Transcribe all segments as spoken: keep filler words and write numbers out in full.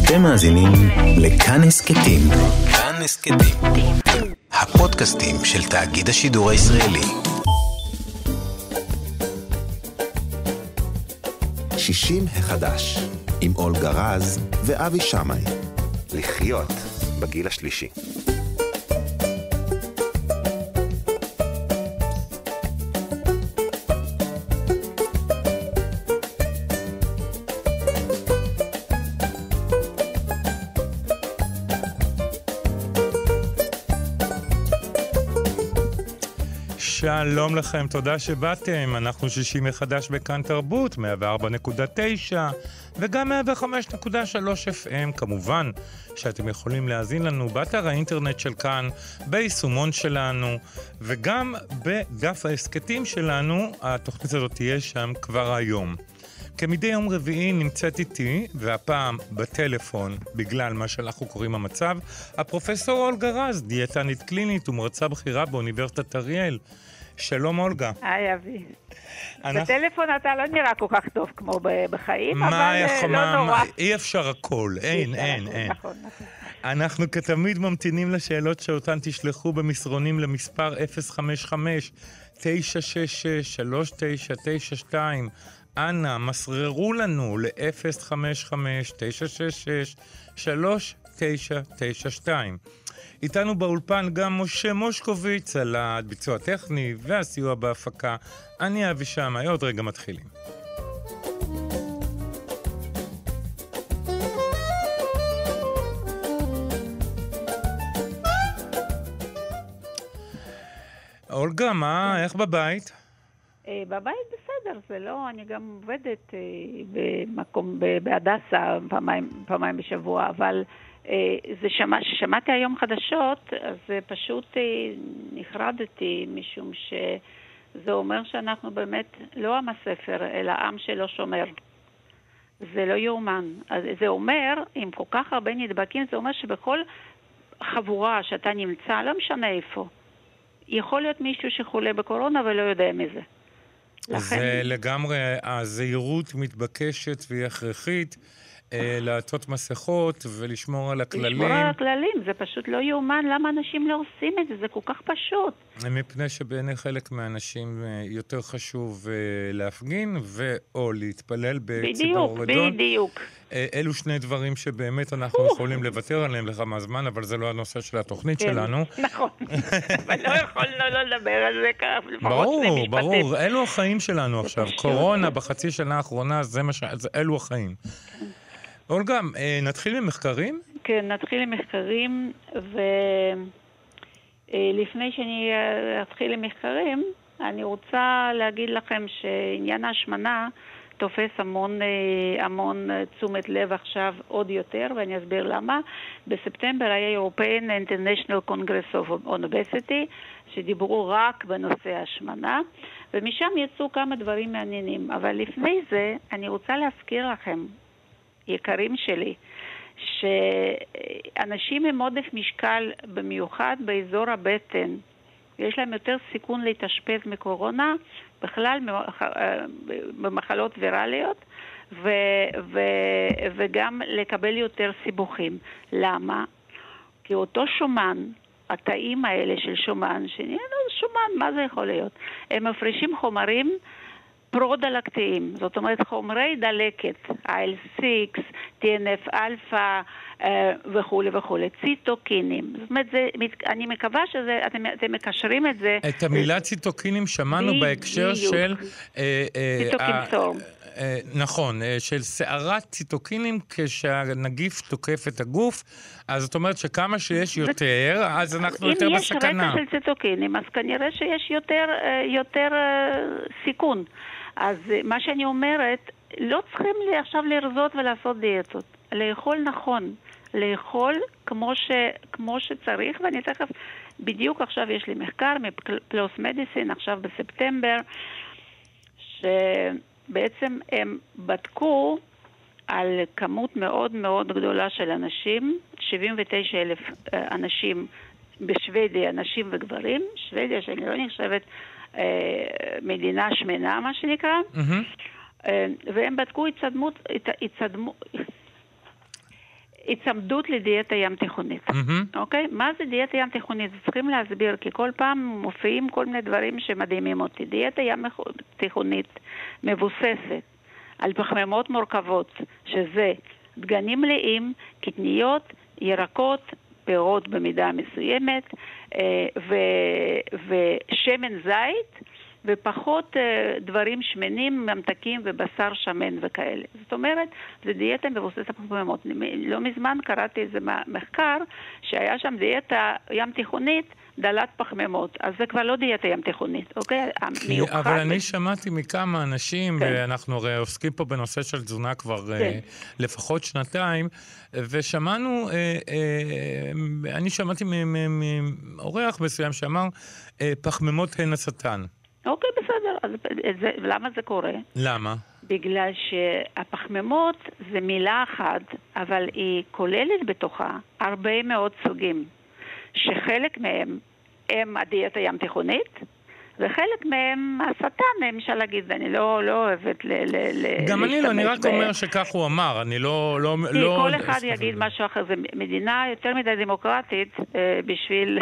אתם מאזינים לכאן הסכתים. כאן הסכתים. הפודקאסטים של תאגיד השידור הישראלי. שישים החדש, עם אולגה רז ואבי שמאי. לחיות בגיל השלישי. שלום לכם, תודה שבאתם. אנחנו שישים מחדש בכאן תרבות, מאה וארבע נקודה תשע וגם מאה וחמש נקודה שלוש אף אם. כמובן שאתם יכולים להאזין לנו באתר האינטרנט של כאן, ביישומון שלנו, וגם בדף ההסכתים שלנו. התוכנית הזאת תהיה שם כבר היום. כמדי יום רביעי נמצאת איתי, והפעם בטלפון, בגלל מה שאנחנו קוראים המצב, הפרופסור אולגה רז, דיאטנית קלינית ומרצה בכירה באוניברסיטת אריאל. שלום אולגה. היי אבי. בטלפון אתה לא נראה כל כך טוב כמו בחיים, אבל לא נורא. אי אפשר הכל, אין, אין, אין. נכון, נכון. אנחנו כתמיד ממתינים לשאלות שאותן תשלחו במסרונים למספר אפס חמש חמש תשע שש שש שלוש תשע תשע שתיים. אנא, מסררו לנו ל-אפס חמש חמש תשע שש שש שלוש תשע תשע שתיים. איתנו באולפן גם משה מושקוביץ על הביצוע הטכני והסיוע בהפקה. אני אבי שמאי, עוד רגע מתחילים. אולגה, מה? איך בבית? בבית בסדר, זה לא, אני גם עובדת במקום, בהדסה פעמיים, פעמיים בשבוע, אבל זה שמע, ששמעתי היום חדשות, אז פשוט נחרדתי, משום שזה אומר שאנחנו באמת לא עם הספר, אלא עם שלא שומר. זה לא יאומן. אז זה אומר, עם כל כך הרבה נדבקים, זה אומר שבכל חבורה שאתה נמצא, לא משנה איפה, יכול להיות מישהו שחולה בקורונה ולא יודע מזה. זה לגמרי, הזהירות מתבקשת והיא הכרחית, לעטות מסכות ולשמור על הכללים. לשמור על הכללים, זה פשוט לא יאומן, למה אנשים לא עושים את זה? זה כל כך פשוט. מפני שבעיני חלק מהאנשים יותר חשוב להפגין או להתפלל בציבור גדול. בדיוק, בדיוק. אלו שני דברים שבאמת אנחנו יכולים לוותר עליהם לכמה זמן, אבל זה לא הנושא של התוכנית שלנו. נכון, אבל לא יכולנו לא לדבר על זה כך, לפחות שני משפטים. ברור, ברור, אלו החיים שלנו עכשיו. קורונה בחצי שנה האחרונה, אלו החיים. אולגה, נתחיל עם מחקרים? כן, נתחיל עם מחקרים, ולפני שאני אתחיל עם מחקרים, אני רוצה להגיד לכם שעניין ההשמנה תופס המון, המון תשומת לב עכשיו עוד יותר, ואני אסביר למה. בספטמבר היה European International Congress of Obesity, שדיברו רק בנושא ההשמנה, ומשם יצאו כמה דברים מעניינים. אבל לפני זה, אני רוצה להזכיר לכם, יקרים שלי, שאנשים עם עודף משקל, במיוחד באזור הבטן, יש להם יותר סיכון להתאשפז מקורונה, בכלל במחלות וירליות, ו- ו- וגם לקבל יותר סיבוכים. למה? כי אותו שומן, התאים האלה של שומן, שנראה שומן, מה זה יכול להיות? הם מפרישים חומרים פרו-דלקתיים, זאת אומרת חומרי דלקת, איי אל סיקס, טי אן אף אלפא וכו' וכו', ציטוקינים. זאת אומרת, זה, אני מקווה שאתם אתם מקשרים את זה. את המילה ציטוקינים שמענו ב- בהקשר בדיוק. של... ציטוקין סורם. נכון, של סערת ציטוקינים כשהנגיף תוקף את הגוף, אז זאת אומרת שכמה שיש יותר, אז אנחנו יותר בסכנה. אם יש רקע של ציטוקינים, אז כנראה שיש יותר, יותר סיכון. אז מה שאני אומרת, לא צריכים עכשיו לרזות ולעשות דיאטות. לאכול נכון, לאכול כמו, ש, כמו שצריך, ואני תכף, בדיוק עכשיו יש לי מחקר מפלוס מדיסין, עכשיו בספטמבר, שבעצם הם בדקו על כמות מאוד מאוד גדולה של אנשים, שבעים ותשעה אלף אנשים בשוודיה, נשים וגברים, שוודיה שאני לא נחשבת מדינה שמנה, מה שנקרא, והם בדקו הצטדמות, הצטדמות, הצמדות לדיאטה ים תיכונית. Mm-hmm. אוקיי? מה זה דיאטה ים תיכונית? צריכים להסביר, כי כל פעם מופיעים כל מיני דברים שמדהימים אותי. דיאטה ים תיכונית מבוססת על פחמימות מורכבות, שזה דגנים מלאים, קטניות, ירקות, פירות במידה מסוימת, ו- ושמן זית, ופחות דברים שמנים, ממתקים ובשר שמן וכאלה. זאת אומרת, זה דיאטה מבוססת פחמימות. לא מזמן קראתי איזה מחקר שהיה שם דיאטה ים תיכונית דלת פחמימות. אז זה כבר לא דיאטה ים תיכונית, אוקיי? המיוחד... אבל אני שמעתי מכמה אנשים, כן. ואנחנו הרי עוסקים פה בנושא של תזונה כבר כן. לפחות שנתיים, ושמענו, אני שמעתי מאורח מסוים שאמר, פחמימות הן השטן. אוקיי, בסדר. אז זה, למה זה קורה? למה? בגלל שהפחמימות זה מילה אחת, אבל היא כוללת בתוכה הרבה מאוד סוגים, שחלק מהם הם הדיאטה ים תיכונית, וחלק מהם השטן, אפשר להגיד, אני לא, לא אוהבת ל... ל גם אני לא, אני רק אומר שכך הוא אמר, אני לא... לא, כי לא כל אחד יגיד משהו אחר, זו מדינה יותר מדי דמוקרטית בשביל...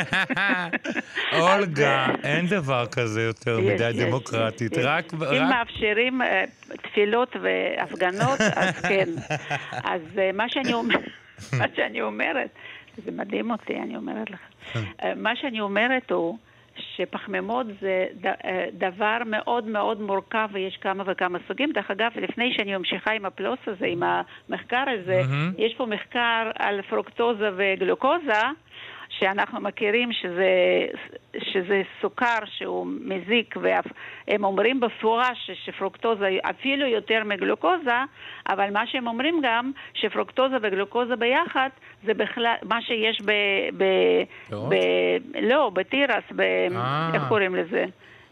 אולגה, אין דבר כזה יותר מדי דמוקרטית, רק... אם מאפשרים תפילות והפגנות, אז כן. אז מה שאני אומרת, זה מדהים אותי, אני אומרת לך. מה שאני אומרת הוא, שפחמימות זה דבר מאוד מאוד מורכב ויש כמה וכמה סוגים. דרך אגב, לפני שאני ממשיכה עם הפלוס הזה, עם המחקר הזה, mm-hmm. יש פה מחקר על פרוקטוזה וגלוקוזה, שאנחנו מכירים שזה, שזה סוכר שהוא מזיק, והם אומרים בפורש שפרוקטוזה אפילו יותר מגלוקוזה, אבל מה שהם אומרים גם, שפרוקטוזה וגלוקוזה ביחד, זה בכלל, מה שיש ב... ב, ב לא, בתירס, ב, איך קוראים לזה?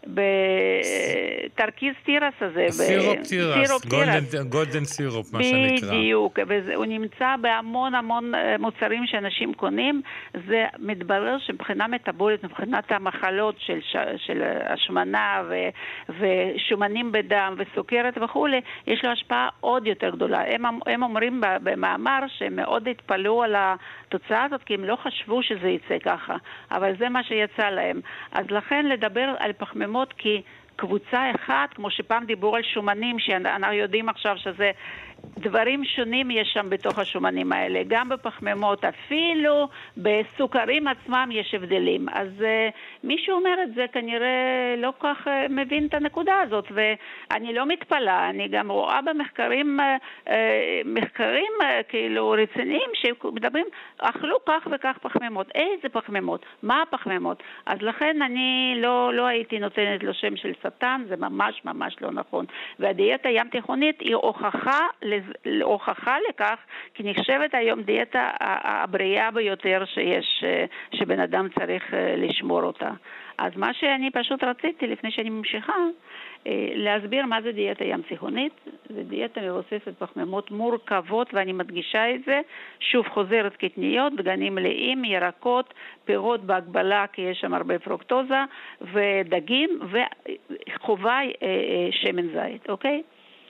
בתרכיז תירס הזה. סירופ תירס, גולדן סירופ, מה שנקרא. בדיוק, והוא נמצא בהמון המון מוצרים שאנשים קונים. זה מתברר שמבחינה מטאבולית, מבחינת המחלות של, של השמנה ו, ושומנים בדם וסוכרת וכו', יש לו השפעה עוד יותר גדולה. הם, הם אומרים במאמר שהם מאוד התפלאו על התוצאה הזאת, כי הם לא חשבו שזה יצא ככה, אבל זה מה שיצא להם. אז לכן לדבר על פחמימות כי קבוצה אחת, כמו שפעם דיבור על שומנים, שאנחנו יודעים עכשיו שזה דברים שונים יש שם בתוך השומנים האלה, גם בפחמימות, אפילו בסוכרים עצמם יש הבדלים. אז uh, מישהו אומר את זה כנראה לא כך uh, מבין את הנקודה הזאת, ואני לא מתפלאה, אני גם רואה במחקרים uh, uh, מחקרים uh, כאילו רציניים שמדברים, אכלו כך וכך פחמימות. איזה פחמימות? מה הפחמימות? אז לכן אני לא, לא הייתי נותנת לו שם של שטן, זה ממש ממש לא נכון. והדיאטה ים תיכונית היא הוכחה הוכחה לכך, כי נחשבת היום דיאטה הבריאה ביותר שיש, שבן אדם צריך לשמור אותה. אז מה שאני פשוט רציתי, לפני שאני ממשיכה, להסביר מה זה דיאטה ים תיכונית. זה דיאטה מבוססת פחמימות מורכבות, ואני מדגישה את זה. שוב חוזרת, קטניות, דגנים מלאים, ירקות, פירות בהגבלה, כי יש שם הרבה פרוקטוזה, ודגים, וחובה שמן זית, אוקיי?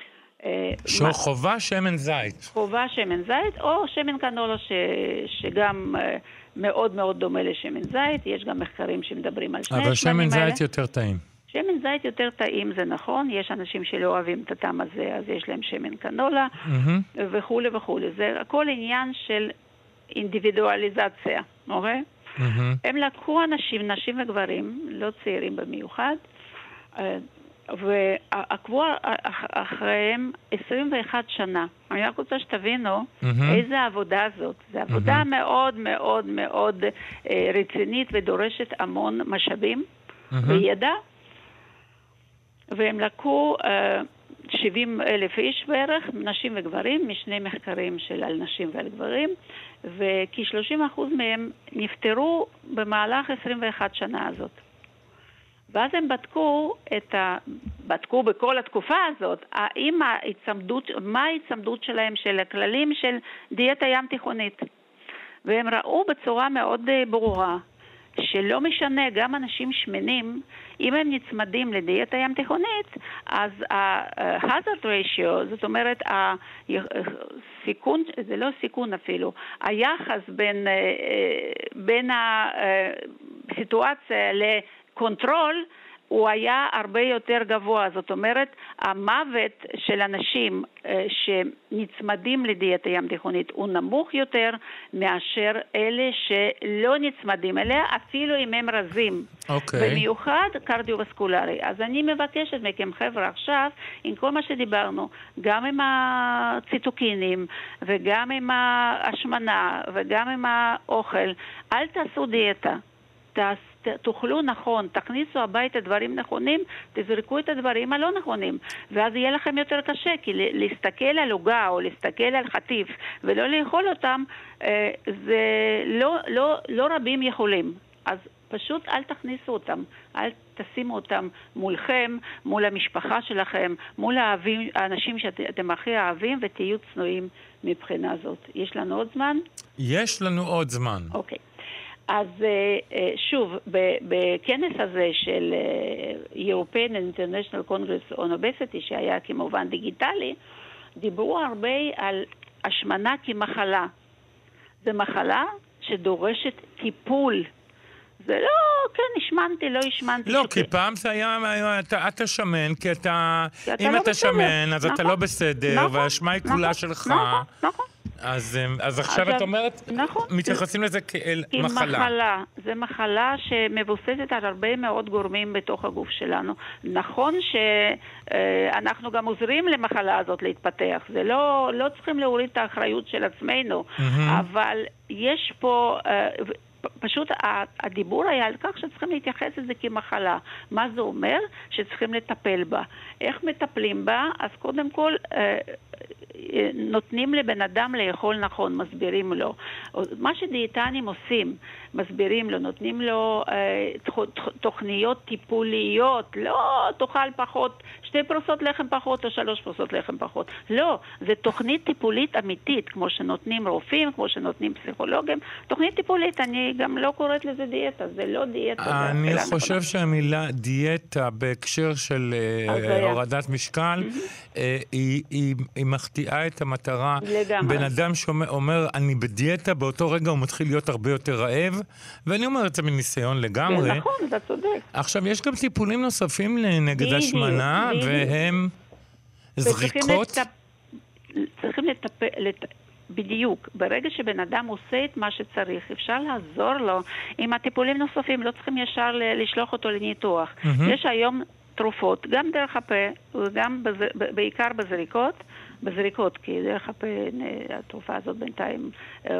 חובה שמן זית. חובה שמן זית, או שמן קנולה ש... שגם מאוד מאוד דומה לשמן זית. יש גם מחקרים שמדברים על שני אבל שמן זית האלה. יותר טעים. שמן זית יותר טעים, זה נכון. יש אנשים שלא אוהבים את הטעם הזה, אז יש להם שמן קנולה, mm-hmm. וכו' וכו'. זה הכל עניין של אינדיבידואליזציה, אוקיי? Mm-hmm. הם לקחו אנשים, נשים וגברים, לא צעירים במיוחד, ועקבו אחריהם עשרים ואחת שנה. אני רק רוצה שתבינו mm-hmm. איזה עבודה זאת. זו עבודה mm-hmm. מאוד מאוד מאוד אה, רצינית ודורשת המון משאבים mm-hmm. וידע. והם לקחו אה, שבעים אלף איש בערך, נשים וגברים, משני מחקרים של על נשים ועל גברים, וכ-שלושים אחוז מהם נפטרו במהלך עשרים ואחת שנה הזאת. ואז הם בדקו את ה... בדקו בכל התקופה הזאת, האם ההצמדות, מה ההצמדות שלהם של הכללים של דיאטה ים תיכונית. והם ראו בצורה מאוד ברורה שלא משנה, גם אנשים שמנים, אם הם נצמדים לדיאטה ים תיכונית, אז ה-hazard ratio, זאת אומרת, הסיכון, זה לא סיכון אפילו, היחס בין, בין הסיטואציה לקונטרול, הוא היה הרבה יותר גבוה. זאת אומרת, המוות של אנשים אה, שנצמדים לדיאטה ים תיכונית הוא נמוך יותר מאשר אלה שלא נצמדים אליה, אפילו אם הם רזים. Okay. במיוחד קרדיו-וסקולרי. אז אני מבקשת מכם חבר'ה עכשיו, עם כל מה שדיברנו, גם עם הציטוקינים וגם עם ההשמנה וגם עם האוכל, אל תעשו דיאטה. תעשו תאכלו נכון, תכניסו הביתה דברים נכונים, תזרקו את הדברים הלא נכונים, ואז יהיה לכם יותר קשה, כי להסתכל על עוגה או להסתכל על חטיף ולא לאכול אותם, זה לא, לא, לא רבים יכולים. אז פשוט אל תכניסו אותם, אל תשימו אותם מולכם, מול המשפחה שלכם, מול האהבים, האנשים שאתם הכי אוהבים, ותהיו צנועים מבחינה זאת. יש לנו עוד זמן? יש לנו עוד זמן. אוקיי. אז שוב, בכנס הזה של European International Congress on Obesity, שהיה כמובן דיגיטלי, דיברו הרבה על השמנה כמחלה. זו מחלה שדורשת טיפול. זה לא, כן, השמנתי, לא השמנתי. לא, כי פעם זה היה, אתה שמן, כי אתה, אם אתה שמן, אז אתה לא בסדר, והאשמה היא כולה שלך. נכון, נכון. אז, אז עכשיו את אומרת, נכון, מתייחסים לזה כאל מחלה. מחלה. זה מחלה שמבוססת על הרבה מאוד גורמים בתוך הגוף שלנו. נכון שאנחנו גם עוזרים למחלה הזאת להתפתח. זה לא, לא צריכים להוריד את האחריות של עצמנו, mm-hmm. אבל יש פה... פשוט הדיבור היה על כך שצריכים להתייחס לזה כמחלה. מה זה אומר? שצריכים לטפל בה. איך מטפלים בה? אז קודם כל נותנים לבן אדם לאכול נכון, מסבירים לו. מה שדיאטנים עושים, מסבירים לו, נותנים לו תוכניות טיפוליות, לא תאכל פחות, שתי פרוסות לחם פחות או שלוש פרוסות לחם פחות. לא, זה תוכנית טיפולית אמיתית, כמו שנותנים רופאים, כמו שנותנים פסיכולוגים. תוכנית טיפולית, אני גם לא קוראת לזה דיאטה, זה לא דיאטה. אני חושב שהמילה דיאטה בהקשר של הורדת משקל, היא מחטיאה את המטרה. בן אדם שאומר, אני בדיאטה, באותו רגע הוא מתחיל להיות הרבה יותר רעב, ואני אומר את זה מניסיון לגמרי. נכון, אתה צודק. עכשיו, יש גם טיפולים נוספים נגד השמנה, והם זריקות. צריכים לטפל... בדיוק. ברגע שבן אדם עושה את מה שצריך, אפשר לעזור לו עם הטיפולים נוספים, לא צריכים ישר לשלוח אותו לניתוח. Mm-hmm. יש היום תרופות, גם דרך הפה, וגם בז... בעיקר בזריקות, בזריקות, כי דרך הפה התרופה הזאת בינתיים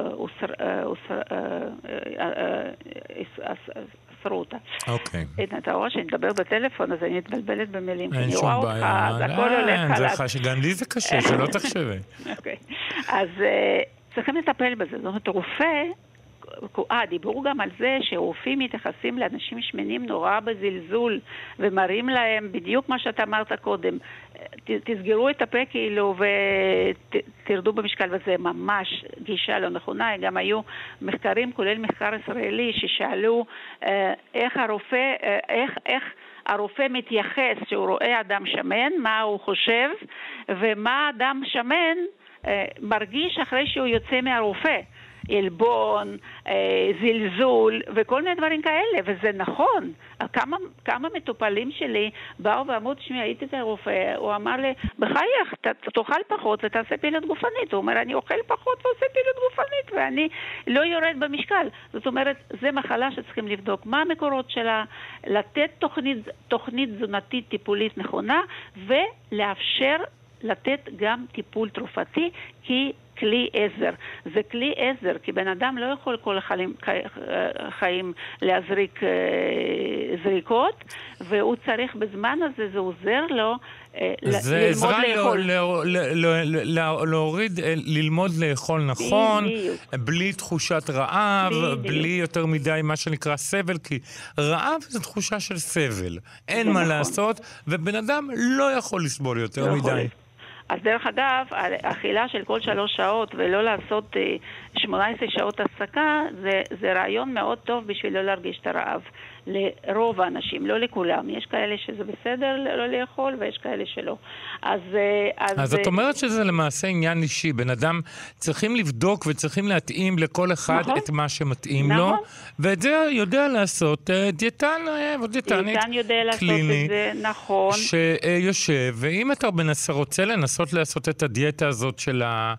אסרו אותה. אוקיי. אתה רואה שאני מדבר בטלפון, אז אני מתבלבלת במילים. אין שום בעיה. אז הכל הולך חלק. שגם לי זה קשה, שלא תחשבי. אוקיי. אז צריכים לטפל בזה. זאת אומרת, רופא, אה, דיברו גם על זה שרופאים מתייחסים לאנשים שמנים נורא בזלזול, ומראים להם בדיוק מה שאתה אמרת קודם. תסגרו את הפה כאילו ותרדו במשקל, וזה ממש גישה לא נכונה. גם היו מחקרים, כולל מחקר ישראלי, ששאלו איך הרופא, איך, איך הרופא מתייחס שהוא רואה אדם שמן, מה הוא חושב, ומה אדם שמן מרגיש אחרי שהוא יוצא מהרופא. אלבון, זלזול וכל מיני דברים כאלה, וזה נכון. כמה, כמה מטופלים שלי באו ואמרו, תשמעי, הייתי את הרופא, הוא אמר לי, בחייך, תאכל פחות ותעשה פעילות גופנית. הוא אומר, אני אוכל פחות ועושה פעילות גופנית, ואני לא יורד במשקל. זאת אומרת, זה מחלה שצריכים לבדוק מה המקורות שלה, לתת תוכנית, תוכנית תזונתית טיפולית נכונה, ולאפשר לתת גם טיפול תרופתי, כי כלי עזר. זה כלי עזר, כי בן אדם לא יכול כל החיים, חיים להזריק זריקות, והוא צריך בזמן הזה, זה עוזר לו זה עזרה להוריד, ללמוד לאכול נכון, בלי תחושת רעב, בלי יותר מדי מה שנקרא סבל, כי רעב זה תחושה של סבל. אין מה לעשות, ובן אדם לא יכול לסבול יותר מדי. אז דרך אגב, האכילה של כל שלוש שעות ולא לעשות שמונה עשרה שעות הפסקה, זה, זה רעיון מאוד טוב בשביל לא להרגיש את הרעב. לרוב האנשים, לא לכולם. יש כאלה שזה בסדר לא לאכול, ויש כאלה שלא. אז... אז, אז את אומרת שזה למעשה עניין אישי. בן אדם צריכים לבדוק וצריכים להתאים לכל אחד נכון. את מה שמתאים נכון. לו, ואת זה יודע לעשות דיאטן או דיאטנית דיאטן יודע לעשות קליני, את זה, נכון. שיושב, ואם אתה רוצה לנסות לעשות את הדיאטה הזאת של ה...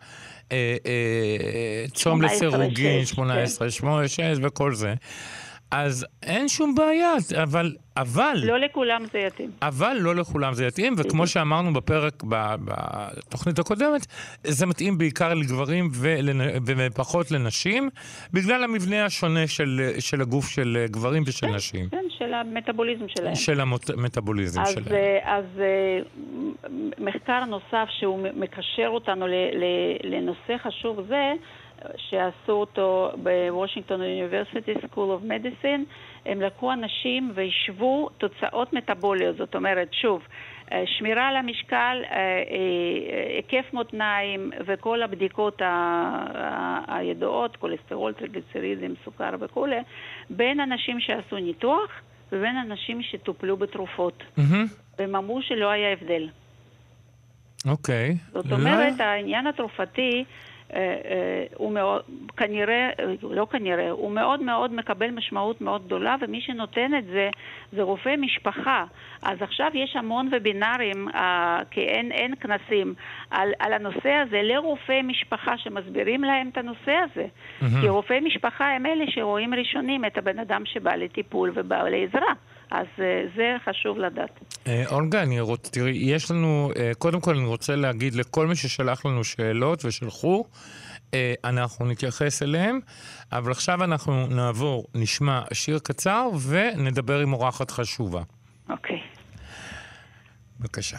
צום לסירוגין, שמונה עשרה, שמונה עשרה וכל זה, אז אין שום בעיה, אבל, אבל... לא לכולם זה יתאים. אבל לא לכולם זה יתאים, וכמו שאמרנו בפרק, בתוכנית הקודמת, זה מתאים בעיקר לגברים ופחות לנשים, בגלל המבנה השונה של, של הגוף של גברים ושל כן, נשים. כן, של המטאבוליזם שלהם. של המטאבוליזם אז, שלהם. אז מחקר נוסף שהוא מקשר אותנו לנושא חשוב זה, שעשו אותו בוושינגטון University School of Medicine, הם לקחו אנשים וישבו תוצאות מטאבוליות, זאת אומרת, שוב, שמירה על המשקל, היקף מותניים וכל הבדיקות הידועות, כולסטרול, טריגליצרידים, סוכר וכו', בין אנשים שעשו ניתוח ובין אנשים שטופלו בתרופות. והם אמרו שלא היה הבדל. אוקיי. זאת אומרת, העניין התרופתי הוא מאוד, כנראה, לא כנראה, הוא מאוד מאוד מקבל משמעות מאוד גדולה, ומי שנותן את זה, זה רופא משפחה. אז עכשיו יש המון ובינארים, כי אין, אין כנסים על, על הנושא הזה, לרופא משפחה שמסבירים להם את הנושא הזה. Mm-hmm. כי רופאי משפחה הם אלה שרואים ראשונים את הבן אדם שבא לטיפול ובא לעזרה. אז זה חשוב לדעת. אולגה, אני רוצה, תראי, יש לנו, קודם כל אני רוצה להגיד לכל מי ששלח לנו שאלות ושלחו, אנחנו נתייחס אליהם, אבל עכשיו אנחנו נעבור, נשמע שיר קצר ונדבר עם אורחת חשובה. אוקיי. בבקשה.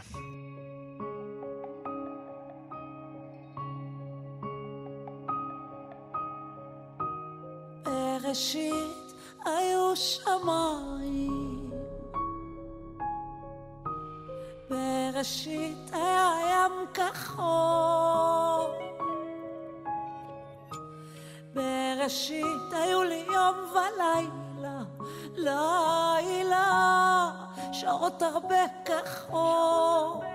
בראשית היו שמיים, בראשית היה ים כחול, בראשית היו לי יום ולילה, לילה, שעות הרבה כחול.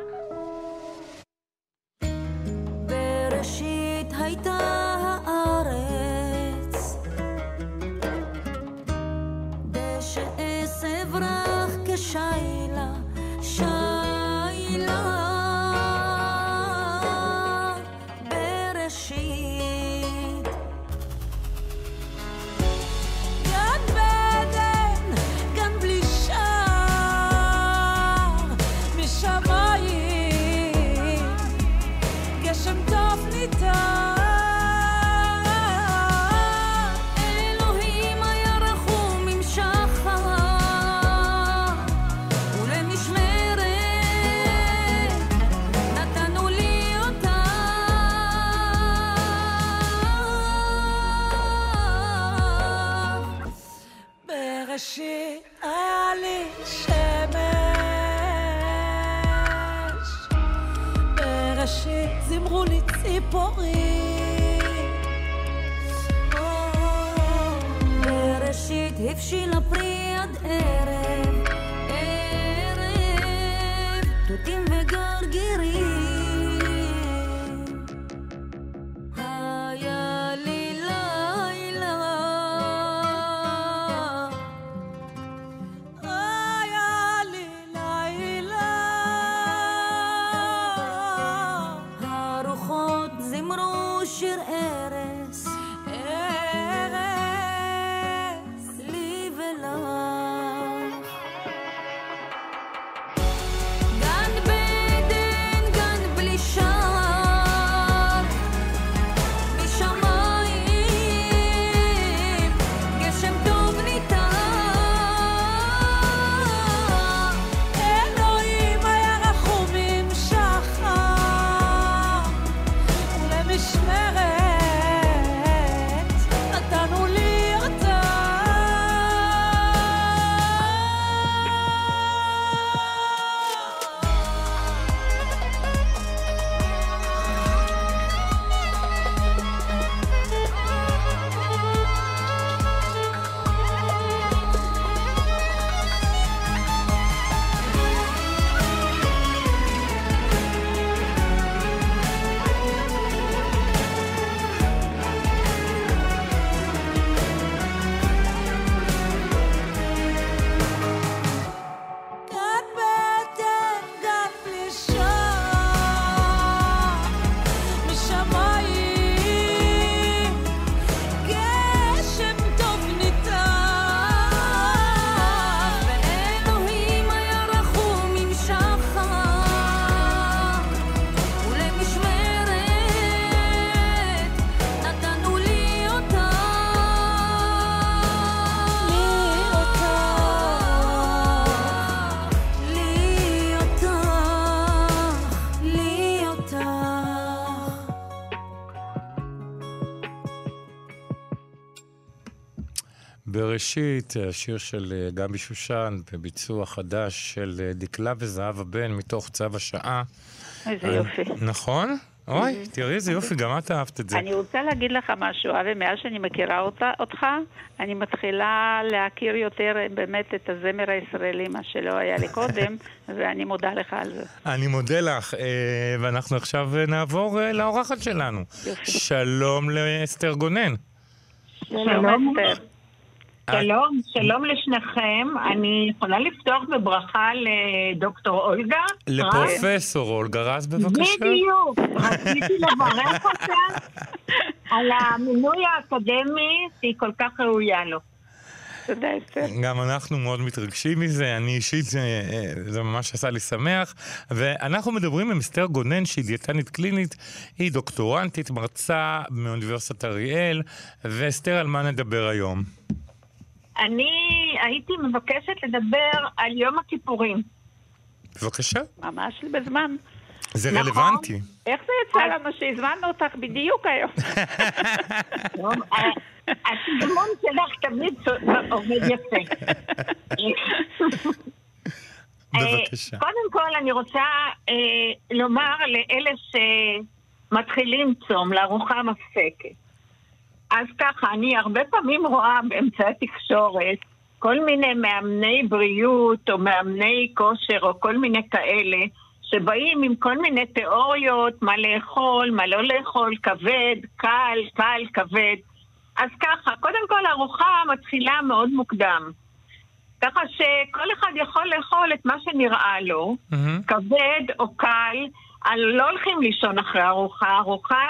בראשית הייתה הארץ, דשא עשב רך כשיילה, שיילה. בראשית גן בדן, גן בלי שער, משמיים גשם טוב ניתן. בראשית היה לי שמש, בראשית זמרו לי ציפורים, בראשית הבשילה פרי עד ערב, ערב תותים וגרגירים. משמרת בראשית, השיר של גבי שושן, בביצוע חדש של דקלה וזהבה בן, מתוך צו השעה. איזה יופי. נכון? אוי, תראי איזה יופי, גם את אהבת את זה. אני רוצה להגיד לך משהו, אבי, מאז שאני מכירה אותך, אני מתחילה להכיר יותר באמת את הזמר הישראלי, מה שלא היה לי קודם, ואני מודה לך על זה. אני מודה לך, ואנחנו עכשיו נעבור לאורחת שלנו. שלום לאסתר גונן. שלום אסתר. שלום, שלום לשניכם. אני יכולה לפתוח בברכה לדוקטור אולגה? לפרופסור אולגה רז, בבקשה. בדיוק, רציתי לברך אותה על המינוי האקדמי שהיא כל כך ראויה לו. תודה, אסתר. גם אנחנו מאוד מתרגשים מזה, אני אישית, זה, זה ממש עשה לי שמח, ואנחנו מדברים עם אסתר גונן, שהיא דיאטנית קלינית, היא דוקטורנטית, מרצה מאוניברסיטת אריאל, ואסתר, על מה נדבר היום? אני הייתי מבקשת לדבר על יום הכיפורים. בבקשה. ממש בזמן. זה נכון. רלוונטי. איך זה יצא לנו שהזמנו אותך בדיוק היום? הסגנון שלך תמיד עובד יפה. בבקשה. קודם כל אני רוצה לומר לאלה שמתחילים צום, לארוחה מפסקת. אז ככה, אני הרבה פעמים רואה באמצעי התקשורת כל מיני מאמני בריאות או מאמני כושר או כל מיני כאלה שבאים עם כל מיני תיאוריות, מה לאכול, מה לא לאכול, כבד, קל, קל, כבד. אז ככה, קודם כל ארוחה מתחילה מאוד מוקדם. ככה שכל אחד יכול לאכול את מה שנראה לו, mm-hmm. כבד או קל, לא הולכים לישון אחרי ארוחה, ארוחה...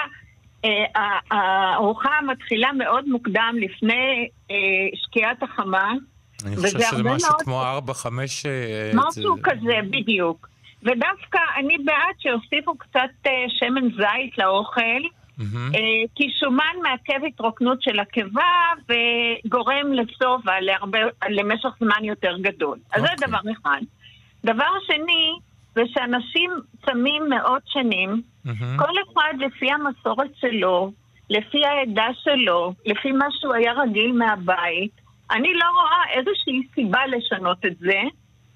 הארוחה מתחילה מאוד מוקדם לפני שקיעת החמה. אני חושב שזה משהו כמו ארבע, חמש... משהו כזה, בדיוק. ודווקא אני בעד שהוסיפו קצת שמן זית לאוכל, כי שומן מעכב התרוקנות של הקיבה וגורם לסובה למשך זמן יותר גדול. אז זה דבר אחד. דבר שני, זה שאנשים צמים מאות שנים, mm-hmm. כל אחד לפי המסורת שלו, לפי העדה שלו, לפי מה שהוא היה רגיל מהבית, אני לא רואה איזושהי סיבה לשנות את זה,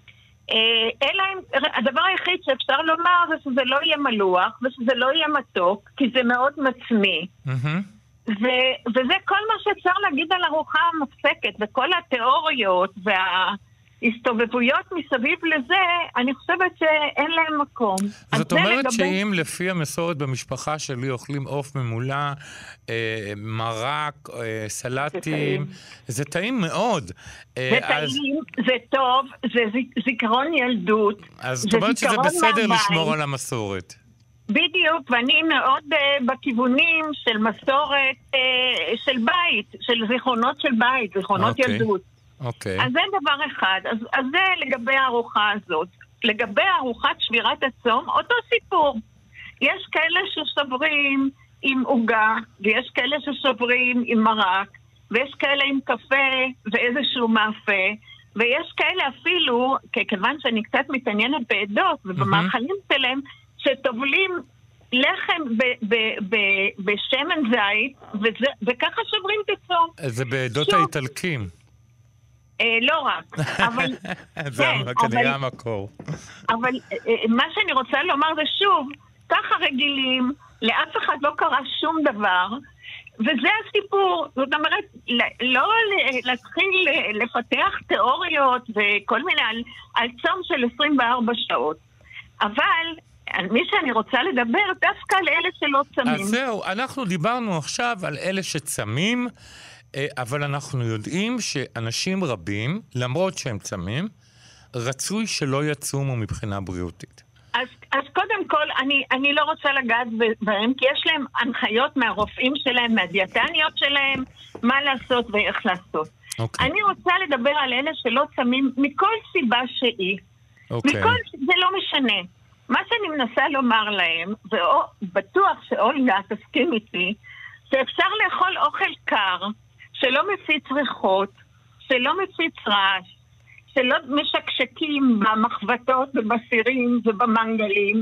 אלא הדבר היחיד שאפשר לומר זה שזה לא יהיה מלוח, ושזה לא יהיה מתוק, כי זה מאוד מצמי. Mm-hmm. ו- וזה כל מה שאפשר להגיד על ארוחה מפסקת, וכל התיאוריות וה... הסתובבויות מסביב לזה, אני חושבת שאין להם מקום. זאת אומרת לגבי... שאם לפי המסורת במשפחה שלי אוכלים עוף ממולה, אה, מרק, אה, סלטים, זה טעים מאוד. זה אז... טעים, זה טוב, זה זיכרון ילדות. אז זאת אומרת שזה בסדר מהבית. לשמור על המסורת. בדיוק, ואני מאוד uh, בכיוונים של מסורת uh, של בית, של זיכרונות של בית, זיכרונות okay. ילדות. Okay. אז זה דבר אחד. אז, אז זה לגבי הארוחה הזאת. לגבי ארוחת שבירת הצום, אותו סיפור. יש כאלה שסוברים עם עוגה, ויש כאלה שסוברים עם מרק, ויש כאלה עם קפה ואיזשהו מאפה, ויש כאלה אפילו, כיוון שאני קצת מתעניינת בעדות ובמאכלים mm-hmm. שלהם, שטובלים לחם ב- ב- ב- בשמן זית, וזה, וככה שוברים את הצום. זה בעדות שוב, האיטלקים. אה, לא רק, אבל... זה כן, כנראה אבל, המקור. אבל אה, מה שאני רוצה לומר זה שוב, ככה רגילים, לאף אחד לא קרה שום דבר, וזה הסיפור. זאת אומרת, לא להתחיל לפתח תיאוריות וכל מיני על, על צום של עשרים וארבע שעות. אבל מי שאני רוצה לדבר, דווקא על אלה שלא צמים. אז זהו, אנחנו דיברנו עכשיו על אלה שצמים, אבל אנחנו יודעים שאנשים רבים, למרות שהם צמים, רצוי שלא יצומו מבחינה בריאותית. אז, אז קודם כל, אני, אני לא רוצה לגעת בהם, כי יש להם הנחיות מהרופאים שלהם, מהדיאטניות שלהם, מה לעשות ואיך לעשות. Okay. אני רוצה לדבר על אלה שלא צמים מכל סיבה שהיא. Okay. מכל, זה לא משנה. מה שאני מנסה לומר להם, ובטוח שאולגה תסכים איתי, שאפשר לאכול אוכל קר, שלא מפיץ ריחות, שלא מפיץ רעש, שלא משקשקים במחבטות ובסירים ובמנגלים,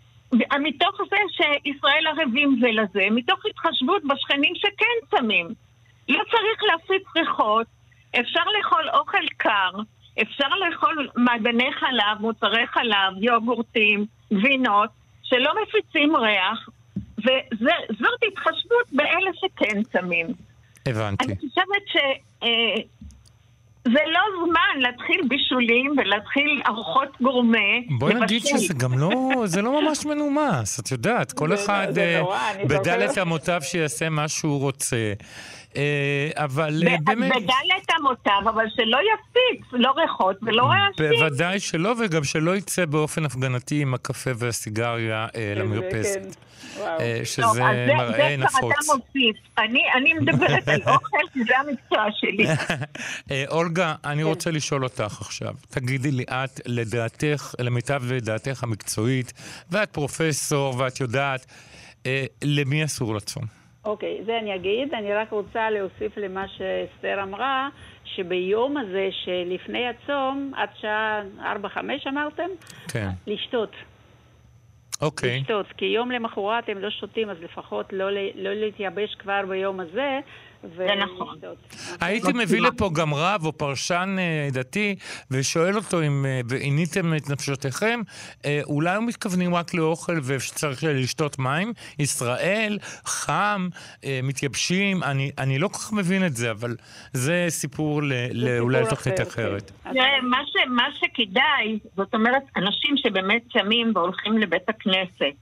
מתוך זה שישראל ערבים זה לזה, מתוך התחשבות בשכנים שכן צמים. לא צריך להפיץ ריחות, אפשר לאכול אוכל קר, אפשר לאכול מעדני חלב, מוצרי חלב, יוגורטים, גבינות, שלא מפיצים ריח, וזאת התחשבות באלה שכן צמים. הבנתי. אני חושבת ש... זה לא זמן להתחיל בישולים ולהתחיל ארוחות גורמה. בואי נגיד שזה גם לא, זה לא ממש מנומס, את יודעת, כל אחד בדלת אמותיו שיעשה מה שהוא רוצה. אבל באמת... בדלת אמותיו, אבל שלא יפיץ, לא ריחות ולא רעשים. בוודאי שלא, וגם שלא יצא באופן הפגנתי עם הקפה והסיגריה למרפסת. שזה מראה נפוץ. אני מדברת על אוכל, זה המקצוע שלי. אולגה, אני רוצה לשאול אותך עכשיו. תגידי לי, את לדעתך, למיטב לדעתך המקצועית, ואת פרופסור ואת יודעת, למי אסור לצום? אוקיי, זה אני אגיד. אני רק רוצה להוסיף למה שאסתר אמרה, שביום הזה שלפני הצום, עד שעה ארבע חמש אמרתם? כן. לשתות. אוקיי. לשתות, כי יום למחרת הם לא שותים, אז לפחות לא, לא להתייבש כבר ביום הזה, זה נכון. הייתי מביא לפה גם רב או פרשן דתי, ושואל אותו אם עיניתם את נפשותיכם, אולי הם מתכוונים רק לאוכל וצריך לשתות מים? ישראל, חם, מתייבשים, אני, אני לא כל כך מבין את זה, אבל זה סיפור לאולי תוכנית אחרת. מה, ש, מה שכדאי, זאת אומרת, אנשים שבאמת צמים והולכים לבית הכנסת,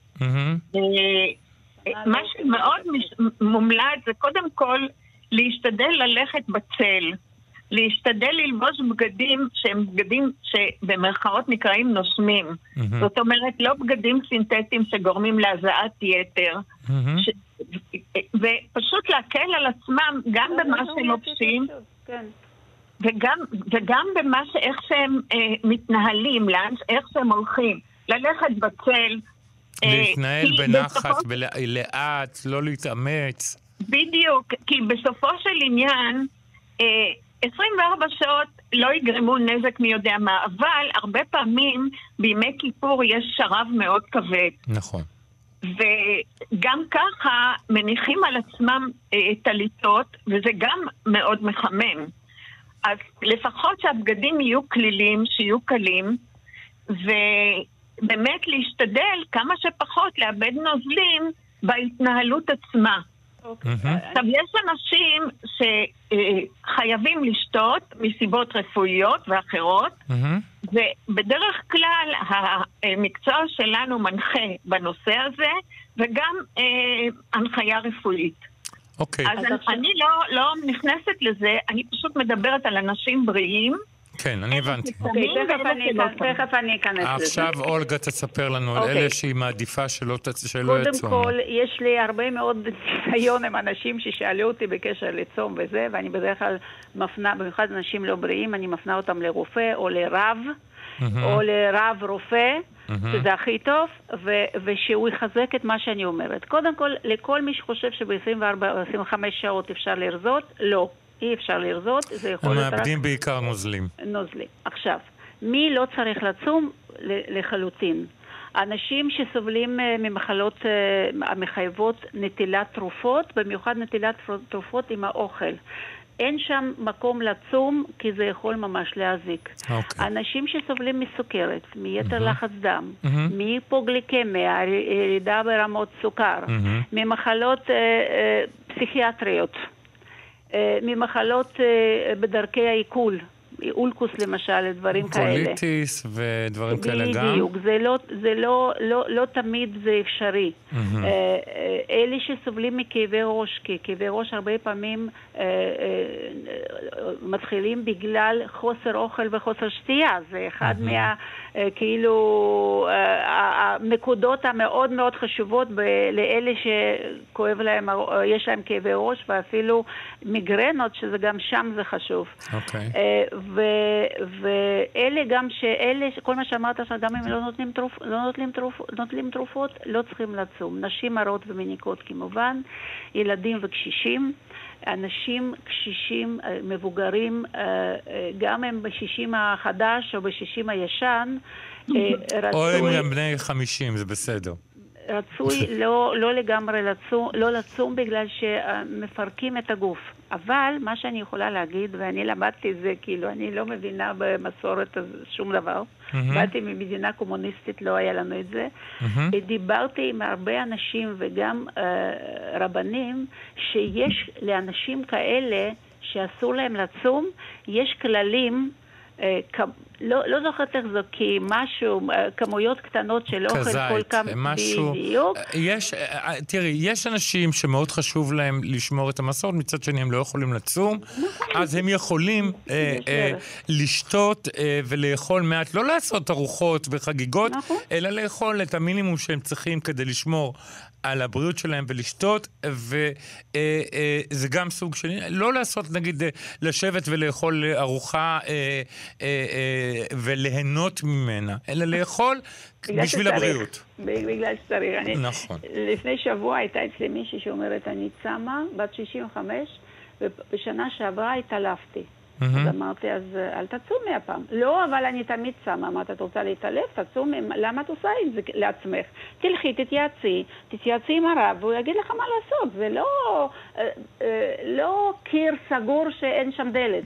מה שמאוד מומלץ זה קודם כל להשתדל ללכת בצל, להשתדל ללבוש בגדים שהם בגדים שבמרכאות נקראים נושמים. Mm-hmm. זאת אומרת, לא בגדים סינתטיים שגורמים להזעת יתר. Mm-hmm. ש... ופשוט להקל על עצמם גם במה שהם לובשים, כן. וגם, וגם במה שאיך שהם אה, מתנהלים, לאן, איך שהם הולכים. ללכת בצל. להתנהל אה, בנחת, לאט, לא להתאמץ. בדיוק, כי בסופו של עניין, עשרים וארבע שעות לא יגרמו נזק מי יודע מה, אבל הרבה פעמים בימי כיפור יש שרב מאוד כבד. נכון. וגם ככה מניחים על עצמם טליתות, וזה גם מאוד מחמם. אז לפחות שהבגדים יהיו כלילים, שיהיו קלים, ובאמת להשתדל כמה שפחות לאבד נוזלים בהתנהלות עצמה. עכשיו, יש אנשים שחייבים לשתות מסיבות רפואיות ואחרות, ובדרך כלל המקצוע שלנו מנחה בנושא הזה, וגם הנחיה רפואית. אז אני לא נכנסת לזה, אני פשוט מדרת על אנשים בריאים, כן, אני הבנתי. תכף אני אכנס לזה. עכשיו אולגה תספר לנו על אלה שהיא מעדיפה שלא יצום. קודם כל, יש לי הרבה מאוד ניסיון עם אנשים ששאלו אותי בקשר לצום וזה, ואני בדרך כלל מפנה, במיוחד אנשים לא בריאים, אני מפנה אותם לרופא או לרב, או לרב רופא, שזה הכי טוב, ושהוא יחזק את מה שאני אומרת. קודם כל, לכל מי שחושב שב-עשרים וארבע עשרים וחמש שעות אפשר לרזות, לא. אי אפשר לרזות, זה יכול להיות רק... המאבדים בעיקר נוזלים. נוזלים. עכשיו, מי לא צריך לצום? לחלוטין. אנשים שסובלים ממחלות המחייבות נטילת תרופות, במיוחד נטילת תרופות עם האוכל. אין שם מקום לצום, כי זה יכול ממש להזיק. Okay. אנשים שסובלים מסוכרת, מיתר mm-hmm. לחץ דם, mm-hmm. מהיפוגליקמיה, ירידה ברמות סוכר, mm-hmm. ממחלות אה, אה, פסיכיאטריות, ממחלות בדרכי העיכול, אולקוס למשל, דברים כאלה. קוליטיס ודברים כאלה גם? בדיוק, זה לא, זה לא, לא, לא תמיד זה אפשרי. אלה שסובלים מכאבי ראש, כי כאבי ראש הרבה פעמים מתחילים בגלל חוסר אוכל וחוסר שתייה. זה אחד מה, כאילו, הנקודות המאוד מאוד חשובות לאלה שכואב להם, יש להם כאבי ראש, ואפילו מיגרנות, שזה גם שם זה חשוב. אוקיי. ואלה גם שאלה, כל מה שאמרת עכשיו, גם אם לא נותנים תרופות, לא נותנים תרופות, נותנים תרופות, לא צריכים לצום. נשים הרות ומניקות כמובן, ילדים וקשישים, אנשים קשישים, מבוגרים, גם הם בשישים החדש או בשישים הישן, או הם גם בני חמישים, זה בסדר. רצוי לא, לא לגמרי לצום, לא לצום בגלל שמפרקים את הגוף. אבל מה שאני יכולה להגיד, ואני למדתי זה, כאילו, אני לא מבינה במסורת שום דבר. Mm-hmm. באתי ממדינה קומוניסטית, לא היה לנו את זה. Mm-hmm. דיברתי עם הרבה אנשים וגם uh, רבנים, שיש לאנשים כאלה שאסור להם לצום, יש כללים, uh, כ... לא, לא זוכרת איך זו, כי משהו, כמויות קטנות של אוכל כל כמה בדיוק. יש, תראי, יש אנשים שמאוד חשוב להם לשמור את המסורת, מצד שני הם לא יכולים לצום, אז הם יכולים אה, אה, לשתות אה, ולאכול מעט, לא לעשות ארוחות וחגיגות, אלא לאכול את המינימום שהם צריכים כדי לשמור על הבריאות שלהם ולשתות, וזה גם סוג שני, לא לעשות נגיד לשבת ולאכול ארוחה וליהנות ממנה, אלא לאכול בשביל הבריאות. בגלל שצריך. נכון. לפני שבוע הייתה אצלי מישהי שאומרת, אני צמה, בת שישים וחמש, ובשנה שעברה התעלפתי. אז אמרתי, אז אל תצומי הפעם. לא, אבל אני תמיד צמה. אמרת, את רוצה להתעלף? תצומי. למה את עושה את זה לעצמך? תלכי, תתייעצי, תתייעצי עם הרב, והוא יגיד לך מה לעשות. זה לא, לא קיר סגור שאין שם דלת.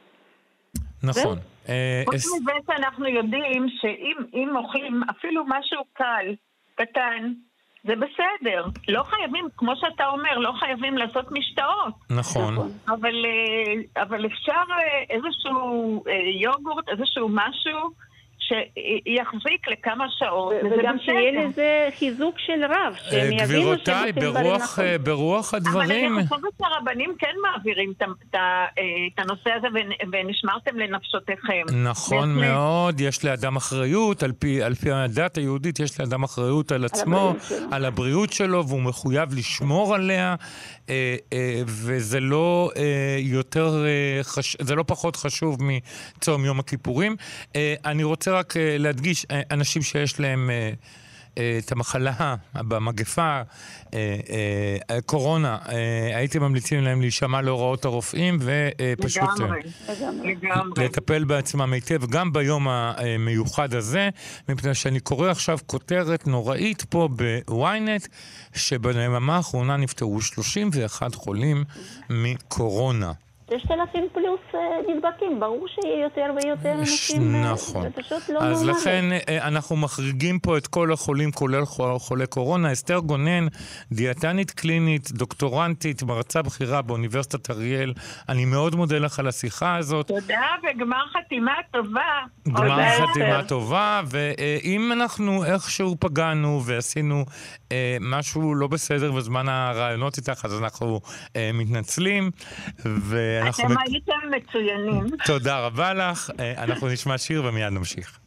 נכון. חוץ מזה שאנחנו יודעים שאם אוכלים אפילו משהו קל, קטן, זה בסדר. לא חייבים, כמו שאתה אומר, לא חייבים לעשות משתאות. נכון. אבל, אבל אפשר איזשהו יוגורט, איזשהו משהו שיחזיק לכמה שעות. וגם שיהיה לזה חיזוק של רב. גבירותיי, ברוח, ברוח הדברים. אבל אני חושבת שהרבנים כן מעבירים את הנושא הזה ונשמרתם לנפשותיכם. נכון מאוד, יש לאדם אחריות, על פי, על פי הדת היהודית יש לאדם אחריות על עצמו, על הבריאות שלו, והוא מחויב לשמור עליה, וזה לא יותר, זה לא פחות חשוב מצום יום הכיפורים. אני רוצה רק להדגיש, אנשים שיש להם את המחלה במגפה, קורונה, הייתם ממליצים להם להישמע להוראות הרופאים ופשוט לטפל בעצמם היטב, גם ביום המיוחד הזה, מפני שאני קורא עכשיו כותרת נוראית פה בוויינט, שביממה האחרונה נפטרו שלושים ואחד חולים מקורונה. ששת אלפים פלוס נדבקים, ברור שיהיה יותר ויותר אנשים. נכון. זה פשוט לא אז נורמלי. לכן אנחנו מחריגים פה את כל החולים, כולל חולי קורונה. אסתר גונן, דיאטנית קלינית, דוקטורנטית, מרצה בכירה באוניברסיטת אריאל. אני מאוד מודה לך על השיחה הזאת. תודה, וגמר חתימה טובה. גמר חתימה טובה, ואם אנחנו איכשהו פגענו ועשינו משהו לא בסדר בזמן הרעיונות איתך, אז אנחנו מתנצלים. ו... אתם הייתם מצוינים. תודה רבה לך. אנחנו נשמע שיר ומיד נמשיך.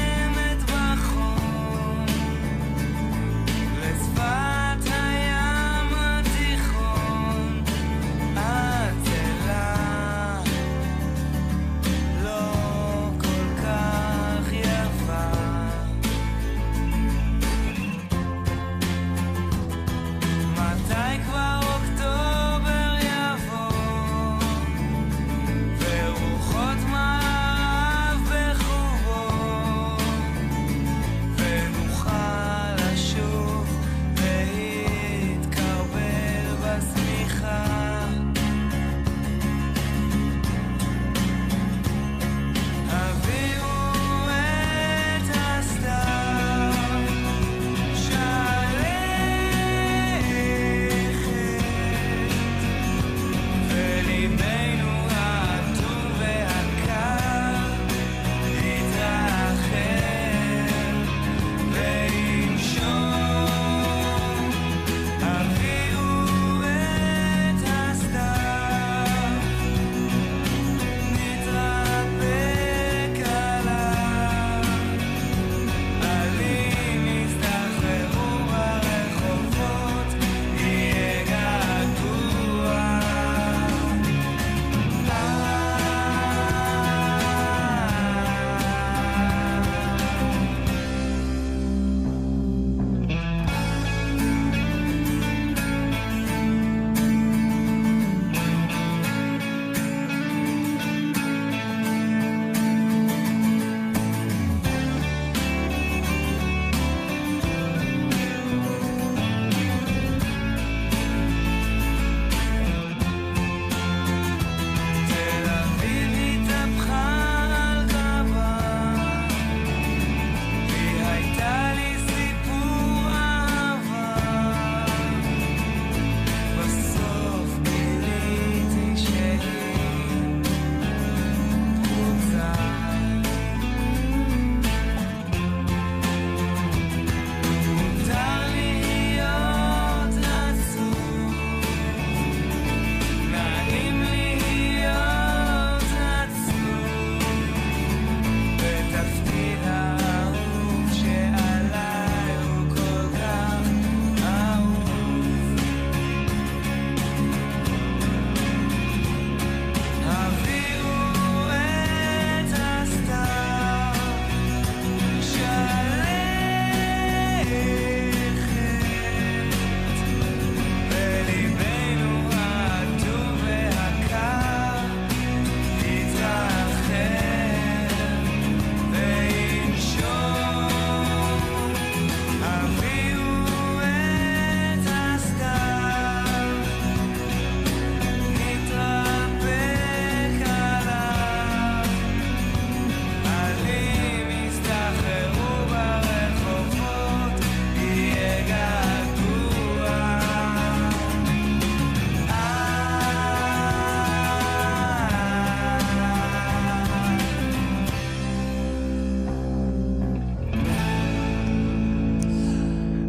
לשפת הים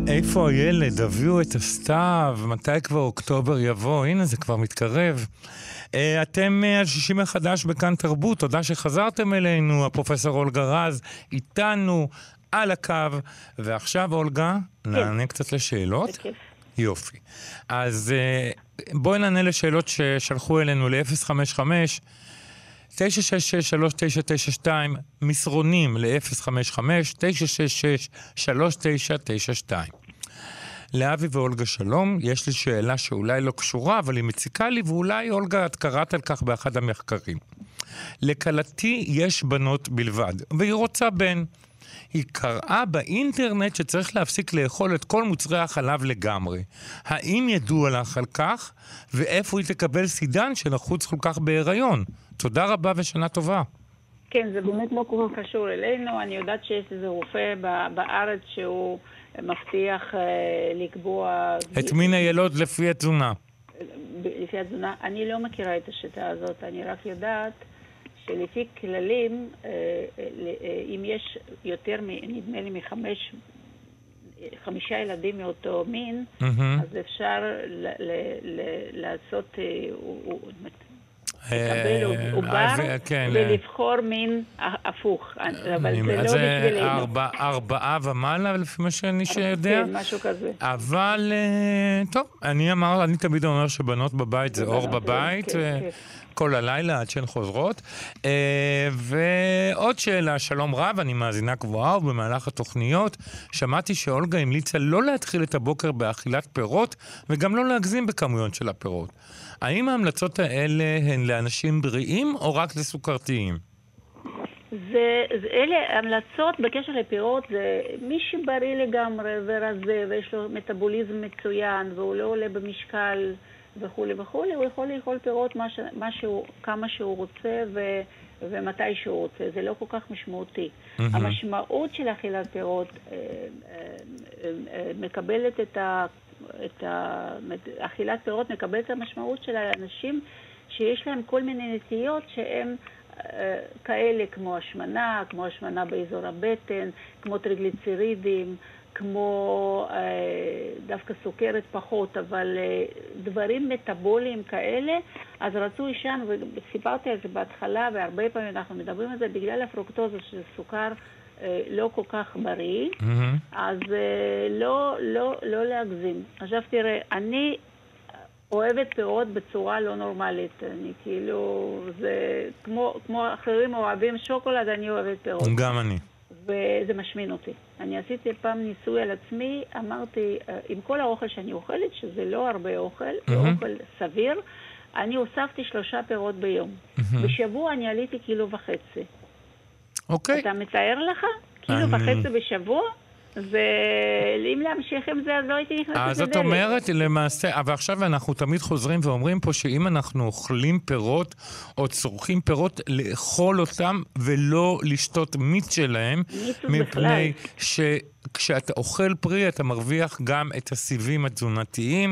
איפה הילד? הביאו את הסתיו, מתי כבר אוקטובר יבוא? הנה, זה כבר מתקרב. אתם על שישי מחדש בכאן תרבות, תודה שחזרתם אלינו, הפרופסור אולגה רז איתנו על הקו, ועכשיו אולגה, נענה קצת לשאלות. יופי. אז בואי נענה לשאלות ששלחו אלינו ל-אפס חמש חמש תשע שש שש שלוש תשע תשע שתיים, מסרונים ל-אפס חמש חמש תשע שש שש שלוש תשע תשע שתיים. לאבי ואולגה שלום, יש לי שאלה שאולי לא קשורה, אבל היא מציקה לי, ואולי אולגה את קראת על כך באחד המחקרים. לקלתי יש בנות בלבד, והיא רוצה בן. היא קראה באינטרנט שצריך להפסיק לאכול את כל מוצרי החלב לגמרי. האם ידוע לך על כך, ואיפה היא תקבל סידן שנחוץ כל כך בהיריון? תודה רבה ושנה טובה. כן, זה באמת לא כל כך קשור אלינו. אני יודעת שיש איזה רופא בארץ שהוא מבטיח לקבוע... את מין הילוד לפי התזונה. לפי התזונה. אני לא מכירה את השיטה הזאת. אני רק יודעת שלפי כללים, אם יש יותר, נדמה לי, מחמש, חמישה ילדים מאותו מין, אז אפשר לעשות... לקבל עובר ולבחור מין הפוך, אבל זה לא בשבילנו. ארבעה ומעלה, לפי מה שאני יודע. כן, משהו כזה. אבל, טוב, אני אמר, אני תמיד אומר שבנות בבית זה אור בבית, כל הלילה עד שהן חוזרות. ועוד שאלה, שלום רב, אני מאזינה קבועה, ובמהלך התוכניות שמעתי שאולגה המליצה לא להתחיל את הבוקר באכילת פירות, וגם לא להגזים בכמויות של הפירות. האם ההמלצות האלה הן לאנשים בריאים או רק לסוכרתיים? זה, זה, אלה המלצות בקשר לפירות, זה מי שבריא לגמרי ורזה ויש לו מטאבוליזם מצוין והוא לא עולה במשקל וכו' וכו', הוא יכול לאכול פירות מה ש, מה שהוא, כמה שהוא רוצה ו, ומתי שהוא רוצה. זה לא כל כך משמעותי. Mm-hmm. המשמעות של אכילת פירות אה, אה, אה, מקבלת את ה... את האכילת פירות מקבלת את המשמעות של האנשים שיש להם כל מיני נטיות שהם אה, כאלה כמו השמנה, כמו השמנה באזור הבטן, כמו טריגליצרידים, כמו אה, דווקא סוכרת פחות, אבל אה, דברים מטאבוליים כאלה, אז רצו אישן, וסיפרתי על זה בהתחלה, והרבה פעמים אנחנו מדברים על זה, בגלל הפרוקטוזה של סוכר, לא כל כך בריא, mm-hmm. אז לא, לא, לא להגזים. עכשיו תראה, אני אוהבת פירות בצורה לא נורמלית. אני כאילו, זה כמו, כמו אחרים אוהבים שוקולד, אני אוהבת פירות. גם אני. וזה משמין אותי. אני עשיתי פעם ניסוי על עצמי, אמרתי, עם כל האוכל שאני אוכלת, שזה לא הרבה אוכל, mm-hmm. זה אוכל סביר, אני הוספתי שלושה פירות ביום. Mm-hmm. בשבוע אני עליתי קילו וחצי. אוקיי. אתה מתאר לך? כאילו וחצי בשבוע? ואם להמשיך עם זה, אז לא הייתי נכנסת לדלת. אז את אומרת, למעשה, אבל עכשיו אנחנו תמיד חוזרים ואומרים פה שאם אנחנו אוכלים פירות או צורכים פירות, לאכול אותם ולא לשתות מיץ שלהם, מפני שכשאתה אוכל פרי, אתה מרוויח גם את הסיבים התזונתיים,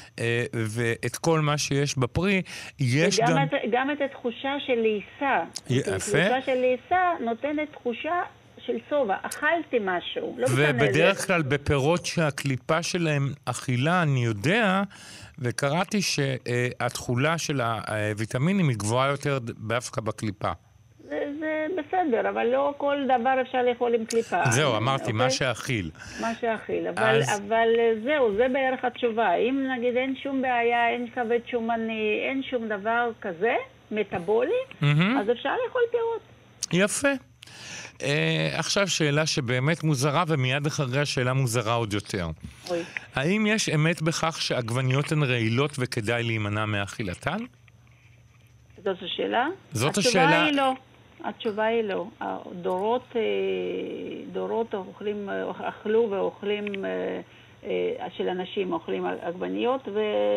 ואת כל מה שיש בפרי. יש גם... גם את התחושה של ליסה. יפה. התחושה של ליסה נותנת תחושה של סובה, אכלתי משהו, לא ובדרך כלל בפירות שהקליפה שלהם אכילה, אני יודע, וקראתי שהתחולה של הוויטמינים היא גבוהה יותר דווקא בקליפה. זה, זה בסדר, אבל לא כל דבר אפשר לאכול עם קליפה. זהו, אמרתי, אוקיי? מה שאכיל. מה שאכיל, אבל, אז... אבל זהו, זה בערך התשובה. אם נגיד אין שום בעיה, אין כבד שומני, אין שום דבר כזה, מטאבולי, mm-hmm. אז אפשר לאכול פירות. יפה. Uh, עכשיו שאלה שבאמת מוזרה, ומיד אחרי השאלה מוזרה עוד יותר. אוי. האם יש אמת בכך שעגבניות הן רעילות וכדאי להימנע מאכילתן? זאת השאלה? זאת התשובה השאלה... היא לא. התשובה היא לא. דורות, דורות אוכלים, אכלו ואוכלים, של אנשים אוכלים עגבניות,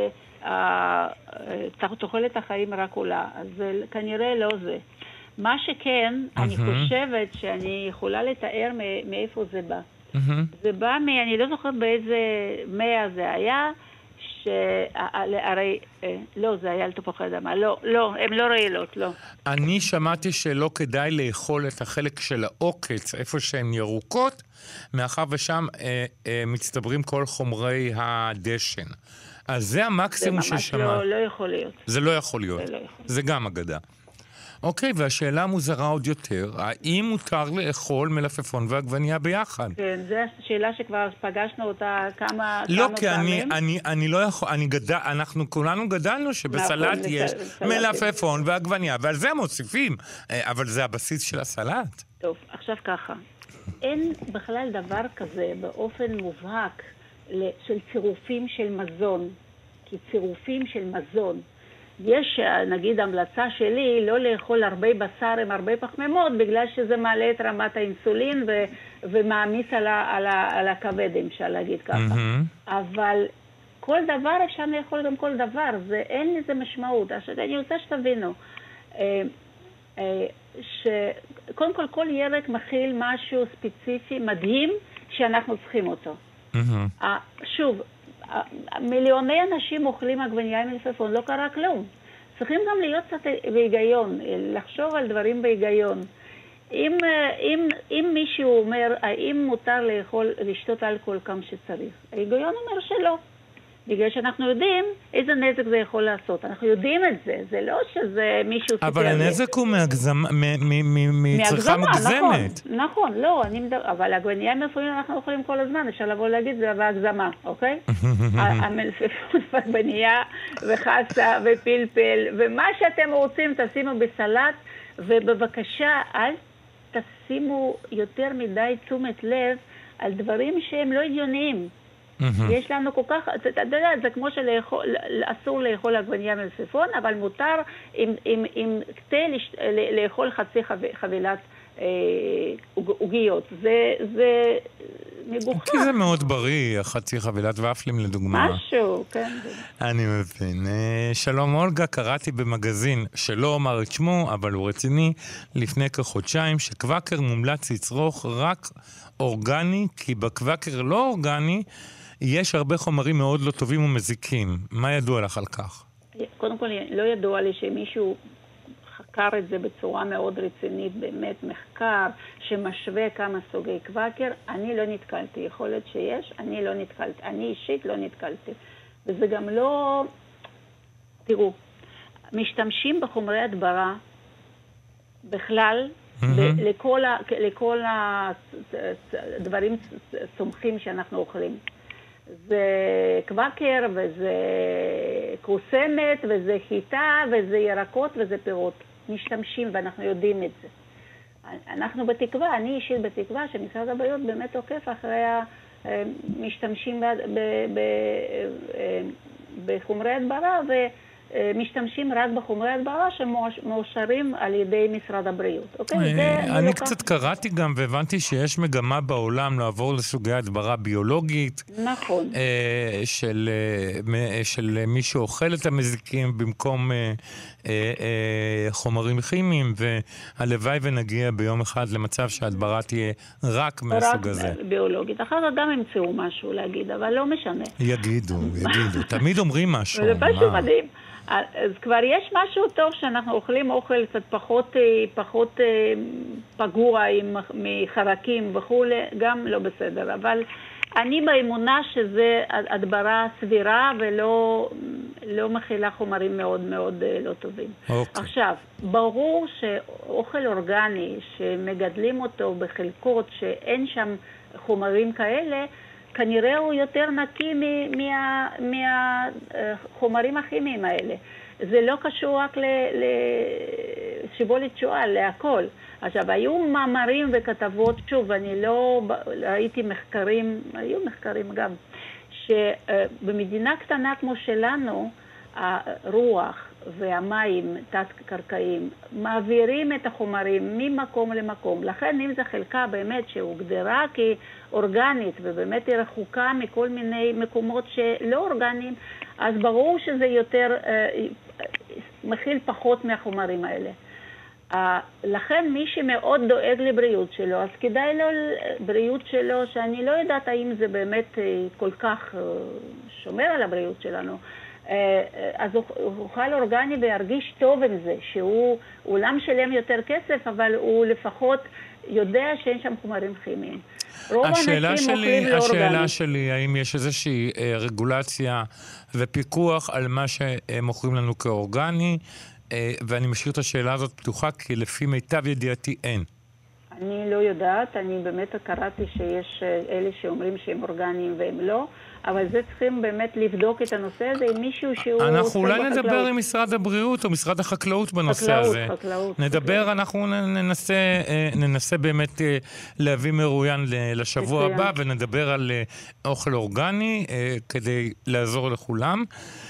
ותוחלת החיים רק עולה. אז כנראה לא זה. מה שכן, mm-hmm. אני חושבת שאני יכולה לתאר מאיפה זה בא. Mm-hmm. זה בא מ... אני לא זוכרת באיזה מאה זה היה, שהרי, לא, זה היה על תפוחי אדמה, לא, לא, הם לא רעילות, לא. אני שמעתי שלא כדאי לאכול את החלק של העוקץ, איפה שהן ירוקות, מאחר ושם אה, אה, מצטברים כל חומרי הדשן. אז זה המקסימום ששמע. זה ממש לא, לא יכול להיות. זה לא יכול להיות. זה לא יכול. זה גם אגדה. אוקיי, והשאלה מוזרה עוד יותר, האם מותר לאכול מלפפון ועגבניה ביחד? כן, זו השאלה שכבר פגשנו אותה כמה, לא, כמה כי פעמים. אני, אני, אני לא יכול, אני גדל, אנחנו כולנו גדלנו שבסלט נכון, יש בסלט. מלפפון ועגבניה, ועל זה מוסיפים, אבל זה הבסיס של הסלט. טוב, עכשיו ככה, אין בכלל דבר כזה באופן מובהק של צירופים של מזון, כי צירופים של מזון, יש, נגיד, המלצה שלי לא לאכול הרבה בשר עם הרבה פחמימות, בגלל שזה מעלה את רמת האינסולין ו- ומעמיס על, ה- על, ה- על הכבד, אפשר להגיד ככה. Mm-hmm. אבל כל דבר אפשר לאכול גם כל דבר, זה, אין לזה משמעות. עכשיו, אני רוצה שתבינו, אה, אה, שקודם כל כל ירק מכיל משהו ספציפי מדהים שאנחנו צריכים אותו. Mm-hmm. אה, שוב, מיליוני אנשים אוכלים עגבנייה עם מלפפון, לא קרה כלום. צריכים גם להיות קצת בהיגיון, לחשוב על דברים בהיגיון. אם, אם, אם מישהו אומר, האם מותר לאכול, לשתות אלכוהול כמה שצריך? ההיגיון אומר שלא. בגלל שאנחנו יודעים איזה נזק זה יכול לעשות. אנחנו יודעים את זה. זה לא שזה מישהו... אבל הנזק הוא מצריכה מוגזמת. נכון, נכון, לא, אני מדבר... אבל עגבנייה מלפפון אנחנו אוכלים כל הזמן. אפשר לבוא להגיד, זה בהגזמה, אוקיי? המלפפון ועגבנייה וחסה ופלפל, ומה שאתם רוצים תשימו בסלט, ובבקשה אל תשימו יותר מדי תשומת לב על דברים שהם לא הגיוניים. יש לנו כל כך, אתה יודע, זה כמו שאסור לאכול עגבנייה מלפפון, אבל מותר עם תה לאכול חצי חבילת עוגיות. זה מגוחך. כי זה מאוד בריא, חצי חבילת ופלים לדוגמה. משהו, כן. אני מבין. שלום אולגה, קראתי במגזין שלא אומר את שמו, אבל הוא רציני, לפני כחודשיים, שקוואקר מומלץ לצרוך רק אורגני, כי בקוואקר לא אורגני, יש הרבה חומרים מאוד לא טובים ומזיקים. מה ידוע לך על כך? קודם כל, לא ידוע לי שמישהו חקר את זה בצורה מאוד רצינית, באמת מחקר שמשווה כמה סוגי קוואקר. אני לא נתקלתי. יכול להיות שיש, אני לא נתקלתי. אני אישית לא נתקלתי. וזה גם לא... תראו, משתמשים בחומרי הדברה בכלל, mm-hmm. ב- לכל, ה- לכל הדברים צומחים שאנחנו אוכלים. זה קוואקר, וזה קוסמת, וזה חיטה, וזה ירקות, וזה פירות. משתמשים, ואנחנו יודעים את זה. אנחנו בתקווה, אני אישית בתקווה, שמשרד הבריאות באמת עוקף אחרי המשתמשים בחומרי הדברה, ומשתמשים רק בחומרי הדברה שמאושרים על ידי משרד הבריאות. אני קצת קראתי גם והבנתי שיש מגמה בעולם לעבור לסוגי הדברה ביולוגית. נכון. של מי שאוכל את המזיקים במקום חומרים כימיים, והלוואי ונגיע ביום אחד למצב שההדברה תהיה רק מהסוג הזה. רק ביולוגית. אחר כך גם ימצאו משהו להגיד, אבל לא משנה. יגידו, יגידו. תמיד אומרים משהו. זה פשוט מדהים. אז כבר יש משהו טוב שאנחנו אוכלים אוכל קצת פחות, פחות פגוע מחרקים וכו', גם לא בסדר. אבל אני באמונה שזה הדברה סבירה ולא לא מכילה חומרים מאוד מאוד לא טובים. Okay. עכשיו, ברור שאוכל אורגני שמגדלים אותו בחלקות שאין שם חומרים כאלה, כנראה הוא יותר נקי מהחומרים מה, הכימיים האלה. זה לא קשור רק לשיבולת שועל, להכל. עכשיו, היו מאמרים וכתבות, שוב, אני לא ראיתי מחקרים, היו מחקרים גם, שבמדינה קטנה כמו שלנו, הרוח והמים תת-קרקעיים מעבירים את החומרים ממקום למקום. לכן אם זו חלקה באמת שהוגדרה כאורגנית ובאמת היא רחוקה מכל מיני מקומות שלא אורגניים, אז ברור שזה יותר, מכיל פחות מהחומרים האלה. לכן מי שמאוד דואג לבריאות שלו, אז כדאי לו בריאות שלו, שאני לא יודעת האם זה באמת כל כך שומר על הבריאות שלנו, אז הוא אוכל אורגני וירגיש טוב עם זה, שהוא אולם שלם יותר כסף, אבל הוא לפחות יודע שאין שם חומרים כימיים. השאלה שלי, השאלה שלי, האם יש איזושהי רגולציה ופיקוח על מה שמוכרים לנו כאורגני, ואני משאיר את השאלה הזאת פתוחה, כי לפי מיטב ידיעתי אין. אני לא יודעת, אני באמת קראתי שיש אלה שאומרים שהם אורגניים והם לא, אבל זה צריכים באמת לבדוק את הנושא הזה עם מישהו שהוא... אנחנו אולי נדבר עם משרד הבריאות או משרד החקלאות בנושא הזה. חקלאות, חקלאות. נדבר, אנחנו ננסה, ננסה באמת להביא מרואיין לשבוע הבא, ונדבר על אוכל אורגני כדי לעזור לכולם.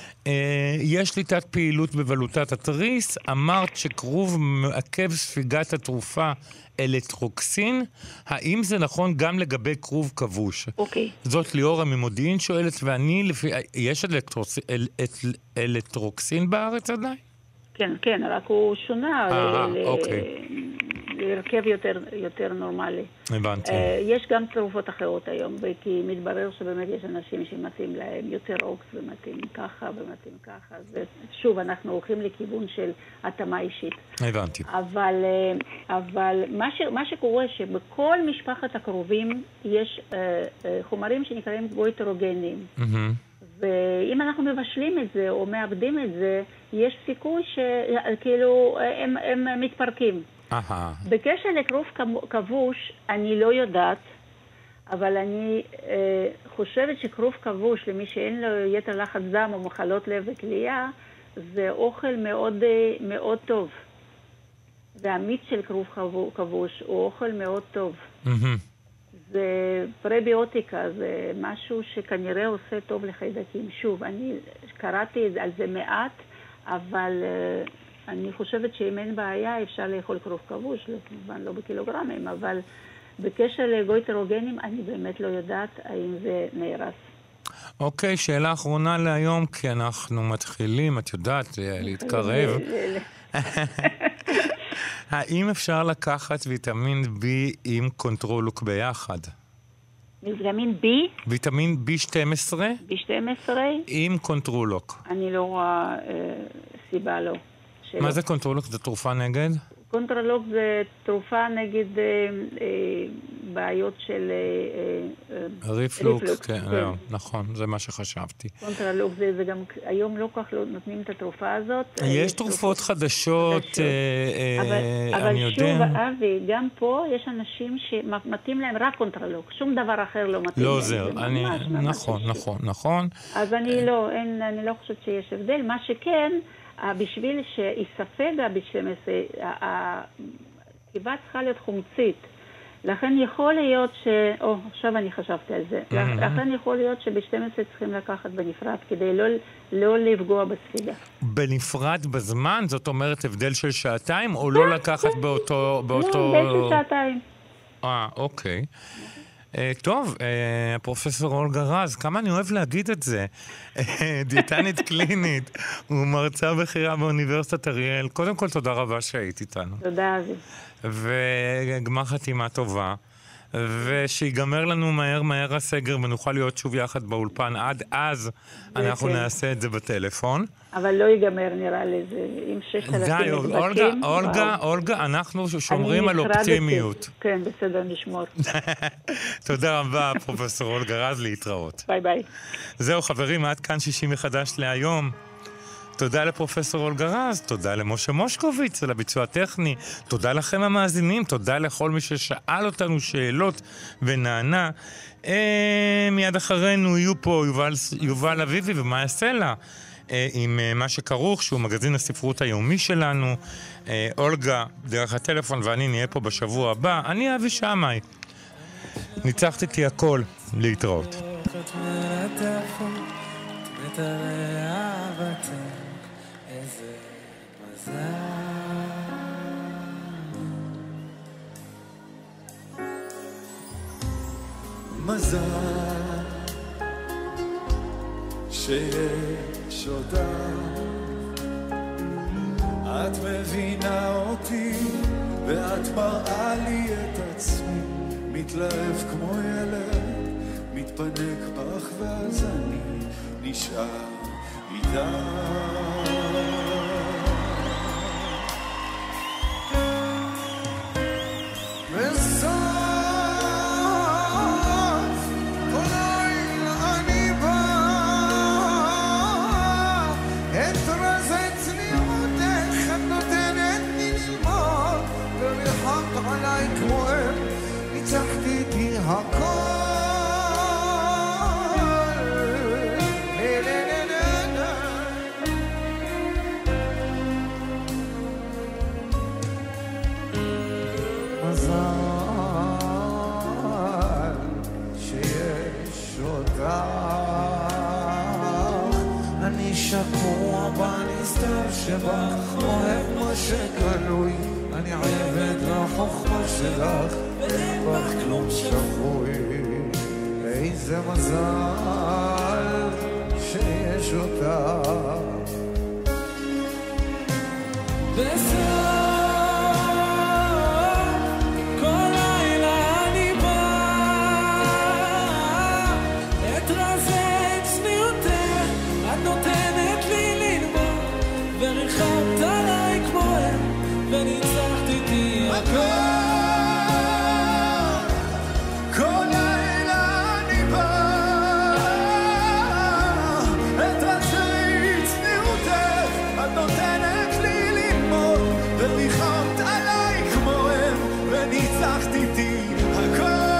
יש לי תת פעילות בבלוטת התריס, אמרת שקרוב מעכב ספיגת התרופה אלטרוקסין, האם זה נכון גם לגבי קרוב כבוש? אוקיי. זאת ליאורה ממודיעין שואלת, ואני, לפי, יש אלטרוקסין בארץ עדיין? כן, כן, רק הוא שונה אוקיי. להרכב יותר, יותר נורמלי. הבנתי. יש גם תרופות אחרות היום, כי מתברר שבאמת יש אנשים שמתאים להם יותר אוקס ומתאים ככה ומתאים ככה. ושוב, אנחנו הולכים לכיוון של התאמה אישית. הבנתי. אבל, אבל מה, ש, מה שקורה שבכל משפחת הקרובים יש חומרים שנקראים גויטרוגנים. ואם אנחנו מבשלים את זה או מאבדים את זה, יש סיכוי שכאילו הם, הם מתפרקים. Aha. בקשר לקרוב כבוש, אני לא יודעת, אבל אני אה, חושבת שקרוב כבוש, למי שאין לו יתר לחץ דם או מחלות לב וכליה, זה אוכל מאוד, מאוד טוב. והמיץ של קרוב כבוש הוא אוכל מאוד טוב. Mm-hmm. זה פרביוטיקה, זה משהו שכנראה עושה טוב לחיידקים. שוב, אני קראתי על זה מעט, אבל... אה, אני חושבת שאם אין בעיה אפשר לאכול קרוב כבוש, כמובן לא בקילוגרמים, אבל בקשר לגויטרוגנים אני באמת לא יודעת האם זה נהרס. אוקיי, שאלה אחרונה להיום, כי אנחנו מתחילים, את יודעת, להתקרב. האם אפשר לקחת ויטמין B עם קונטרולוק ביחד? ויטמין B? ויטמין בי שתים עשרה? בי שתים עשרה? עם קונטרולוק. אני לא רואה אה, סיבה לא. שלא. מה זה קונטרולוק? זה תרופה נגד? קונטרולוק זה תרופה נגד אה, אה, בעיות של אה, אה, ריפלוק. ריפלוק. כן, כן. לא, נכון, זה מה שחשבתי. קונטרולוק זה, זה גם, היום לא כך לא נותנים את התרופה הזאת. יש תרופות חדשות, חדשות. אה, אבל, אה, אבל אני שוב, יודע. אבי, גם פה יש אנשים שמתאים להם רק קונטרולוק, שום דבר אחר לא מתאים לא להם. עוזר, אני, ממש, ממש נכון, חשוב. נכון, נכון. אז אני לא, אין, אני לא חושבת שיש הבדל. מה שכן, בשביל שיספג ה-בי שתים עשרה, הקיבה צריכה להיות חומצית. לכן יכול להיות ש... או, עכשיו אני חשבתי על זה. לכן יכול להיות שב שתים עשרה צריכים לקחת בנפרד, כדי לא, לא לפגוע בספיגה. בנפרד בזמן? זאת אומרת הבדל של שעתיים, או לא לקחת באותו... לא, הבדל של שעתיים. אה, אוקיי. טוב, פרופסור אולגה רז, כמה אני אוהב להגיד את זה. דיאטנית קלינית ומרצה בכירה באוניברסיטת אריאל. קודם כל, תודה רבה שהיית איתנו. תודה, אבי. וגמר חתימה טובה. ושיגמר לנו מהר מהר הסגר ונוכל להיות שוב יחד באולפן. עד אז אנחנו נעשה את זה בטלפון. אבל לא ייגמר נראה לי, זה עם ששת אלפים די, אולגה, אולגה, אולגה, אנחנו שומרים על אופטימיות. כן, בסדר, נשמור. תודה רבה, פרופסור אולגה רז, להתראות. ביי ביי. זהו חברים, עד כאן שישי מחדש להיום. תודה לפרופסור אולגה רז, תודה למשה מושקוביץ על הביצוע הטכני, תודה לכם המאזינים, תודה לכל מי ששאל אותנו שאלות ונענה. אה, מיד אחרינו יהיו פה יובל, יובל אביבי ומאיה סלע, אה, עם אה, מה שכרוך, שהוא מגזין הספרות היומי שלנו. אה, אולגה דרך הטלפון ואני נהיה פה בשבוע הבא. אני אבי שמאי. ניצחת איתי הכל. להתראות. מזל שיש אותך, את מבינה אותי ואת מראה לי את עצמי, מתלהב כמו ילד מתפנק בך ואז אני נשאר איתך. שקוע בנסתר שבך, אוהב מה שגלוי, אני עבד לחוכמה שלך, אין בך כלום שפוי. איזה מזל שיש אותך. בסוף כל לילה אני בא, אתרזה את צניעותך, את נותנת וריחמת עליי כמו הם, וניצחת איתי הכל. כל לילה אני בא, את רצי צניעותך, את נותנת לי ללמוד, וריחמת עליי כמו הם, וניצחת איתי הכל.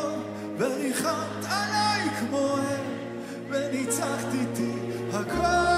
וריחמת עליי כמו הם, וניצחת איתי הכל.